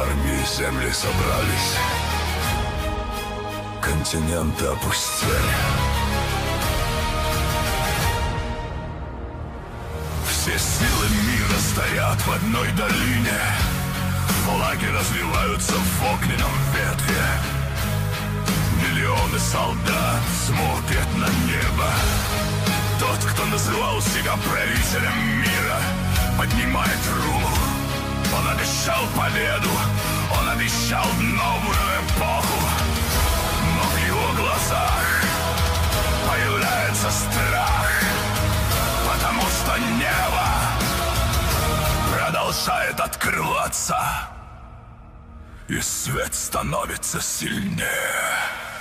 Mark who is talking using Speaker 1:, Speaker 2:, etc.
Speaker 1: армии земли собрались, континенты опустели. Все силы мира стоят в одной долине, флаги развиваются в огненном ветре. Миллионы солдат смотрят на небо. Тот, кто называл себя правителем мира, поднимает руку. Он обещал победу, он обещал новую эпоху. Но в его глазах появляется страх, потому что небо продолжает открываться, и свет становится сильнее.